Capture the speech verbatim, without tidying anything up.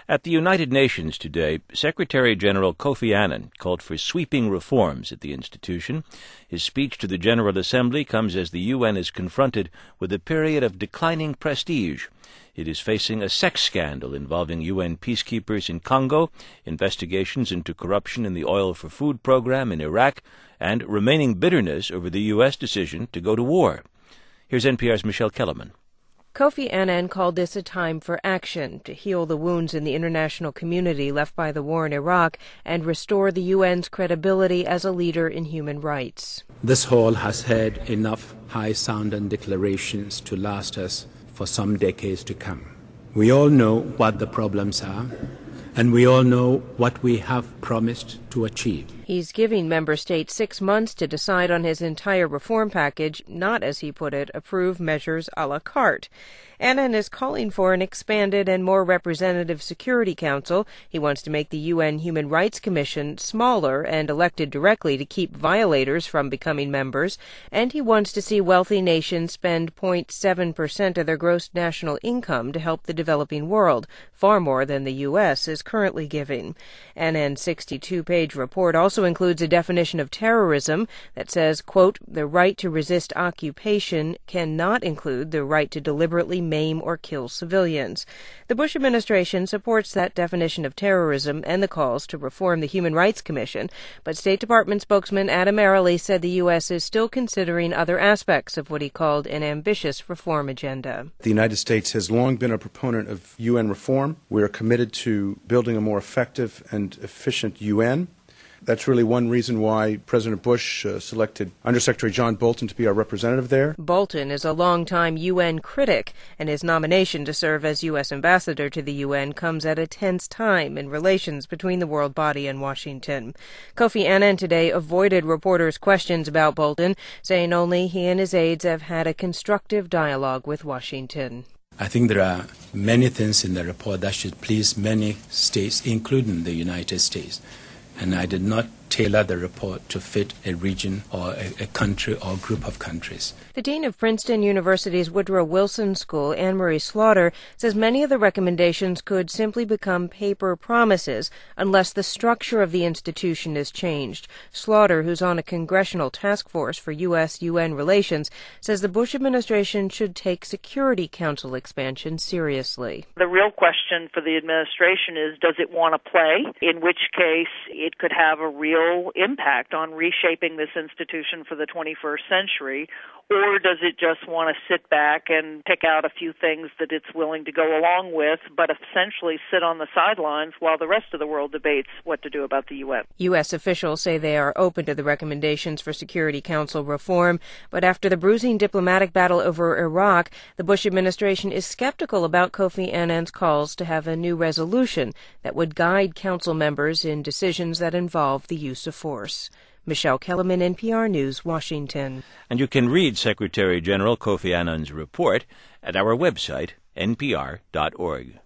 At the United Nations today, Secretary General Kofi Annan called for sweeping reforms at the institution. His speech to the General Assembly comes as the U N is confronted with a period of declining prestige. It is facing a sex scandal involving U N peacekeepers in Congo, investigations into corruption in the Oil for Food program in Iraq, and remaining bitterness over the U S decision to go to war. Here's N P R's Michelle Kellerman. Kofi Annan called this a time for action to heal the wounds in the international community left by the war in Iraq and restore the U N's credibility as a leader in human rights. This hall has had enough high-sounding declarations to last us for some decades to come. We all know what the problems are, and we all know what we have promised to achieve. He's giving member states six months to decide on his entire reform package, not, as he put it, approve measures a la carte. Annan is calling for an expanded and more representative Security Council. He wants to make the U N Human Rights Commission smaller and elected directly to keep violators from becoming members. And he wants to see wealthy nations spend zero point seven percent of their gross national income to help the developing world, far more than the U S is currently giving. Annan's sixty-two page report also includes a definition of terrorism that says, quote, the right to resist occupation cannot include the right to deliberately maim or kill civilians. The Bush administration supports that definition of terrorism and the calls to reform the Human Rights Commission, but State Department spokesman Adam Arely said the U S is still considering other aspects of what he called an ambitious reform agenda. The United States has long been a proponent of U N reform. We are committed to building a more effective and efficient U N. That's really one reason why President Bush uh, selected Undersecretary John Bolton to be our representative there. Bolton is a longtime U N critic, and his nomination to serve as U S ambassador to the U N comes at a tense time in relations between the world body and Washington. Kofi Annan today avoided reporters' questions about Bolton, saying only he and his aides have had a constructive dialogue with Washington. I think there are many things in the report that should please many states, including the United States. And I did not tailor the report to fit a region or a, a country or group of countries. The dean of Princeton University's Woodrow Wilson School, Anne-Marie Slaughter, says many of the recommendations could simply become paper promises unless the structure of the institution is changed. Slaughter, who's on a congressional task force for U S U N relations, says the Bush administration should take Security Council expansion seriously. The real question for the administration is, does it want to play? In which case, it could have a real impact on reshaping this institution for the twenty-first century, or does it just want to sit back and pick out a few things that it's willing to go along with, but essentially sit on the sidelines while the rest of the world debates what to do about the U N? U S officials say they are open to the recommendations for Security Council reform, but after the bruising diplomatic battle over Iraq, the Bush administration is skeptical about Kofi Annan's calls to have a new resolution that would guide council members in decisions that involve the use of force. Michelle Kellerman, N P R News, Washington. And you can read Secretary General Kofi Annan's report at our website, N P R dot org.